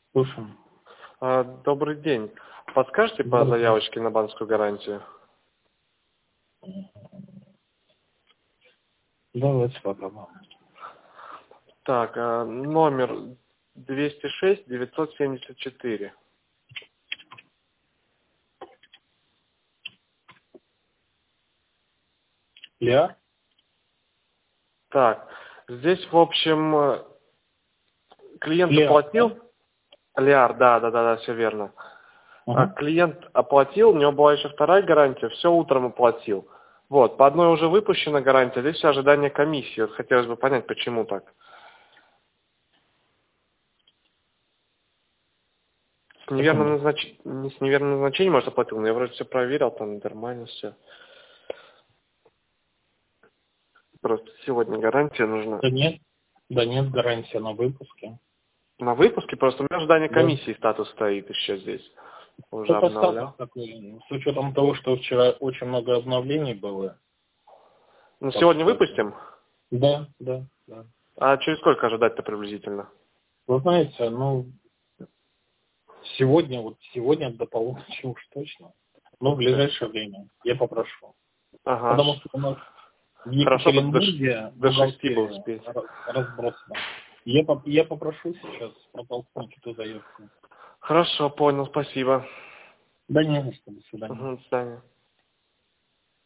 Слушаем. Добрый день. Подскажете по Добрый день. заявочке на банковскую гарантию? Давайте попробуем. Так, номер 206 974. Лиар? Так, здесь, в общем, клиент Лиар, оплатил. Лиар, да, все верно. Угу. Клиент оплатил, у него была еще вторая гарантия, все утром оплатил. Вот, по одной уже выпущена гарантия, здесь ожидание комиссии. Вот хотелось бы понять, почему так. С неверным, Почему? не с неверным назначением, может, оплатил, но я вроде все проверил, там нормально все. Просто сегодня гарантия нужна. Да нет гарантии на выпуске. На выпуске просто у меня ожидание Да. комиссии статус стоит еще здесь. Уже Только статус обновлял. такой. С учетом того, что вчера очень много обновлений было. Ну, Так сегодня что... выпустим? Да. А через сколько ожидать-то приблизительно? Вы знаете, сегодня до полуночи уж точно. Но в Ух ты. ближайшее время я попрошу. Ага. Потому что у нас в Хорошо бы Екатеринбурге до 6 было бухгалтерия успеть. разбросана. Я попрошу сейчас протолкнуть эту заявку. Хорошо, понял, спасибо. Да не за что, до свидания. До свидания.